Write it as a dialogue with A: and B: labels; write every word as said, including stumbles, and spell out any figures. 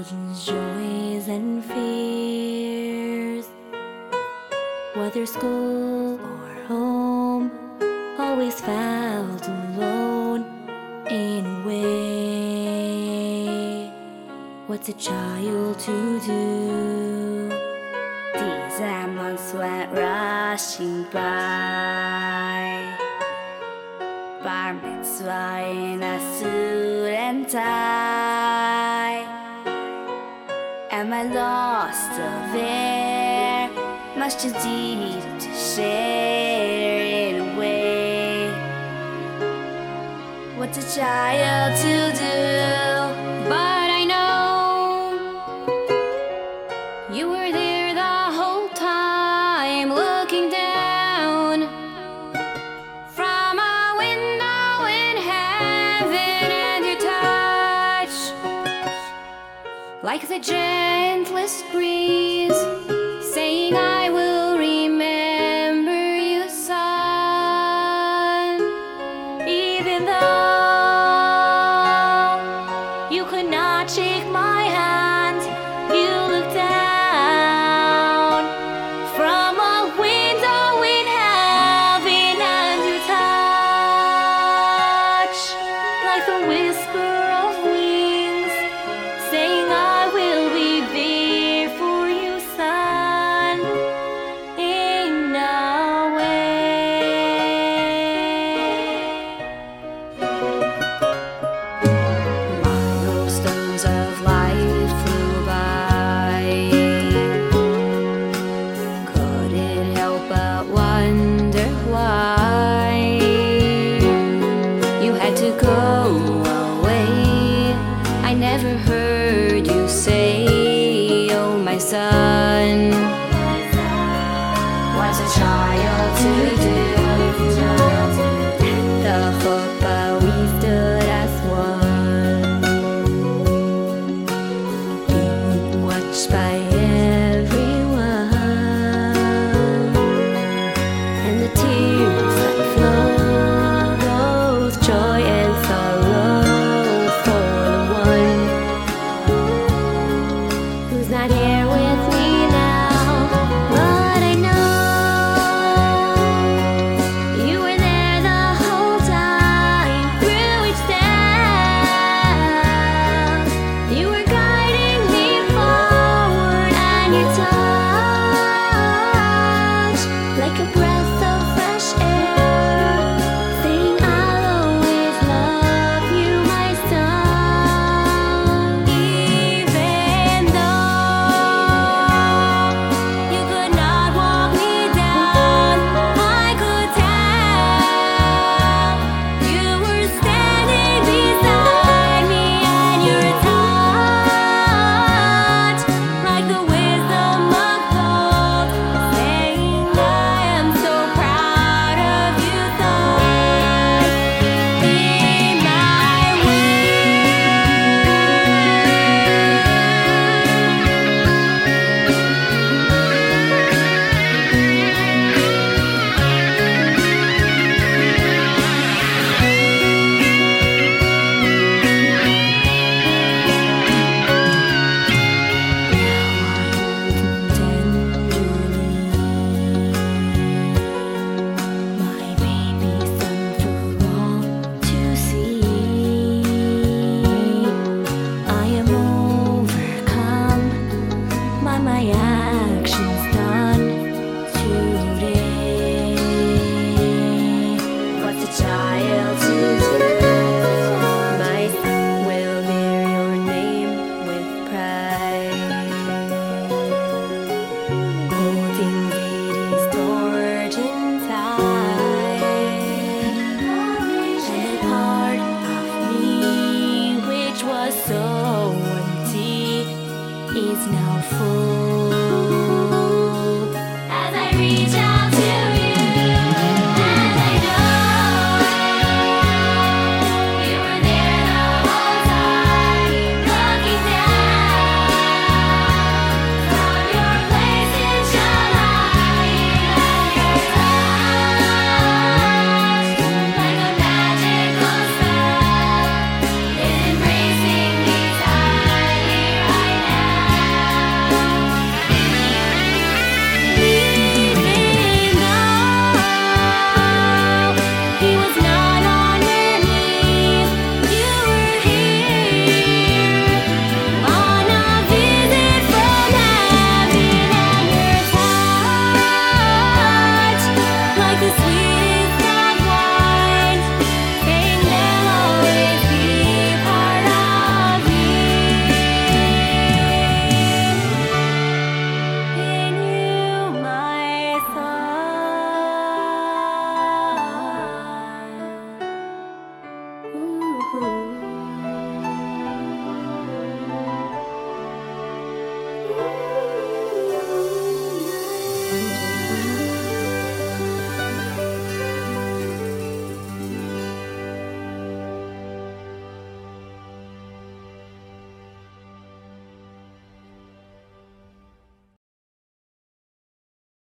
A: joys and fears, whether school or home, always felt alone in a way. What's a child to do? These months went rushing by. Bar mitzvah in a suit and tie. Am I lost of air? Much too deep to share it away. What's a child to do? But I know you were there the whole time, looking down from a window in heaven, and your touch, like the gentlest breeze, saying I will remember you, son. Even though you could not shake my hand, you looked down from a window in heaven, and your touch, like the whisper of wings, saying I will be there for you, son, in a way. Milestones of life flew by. Couldn't help but wonder why you had to go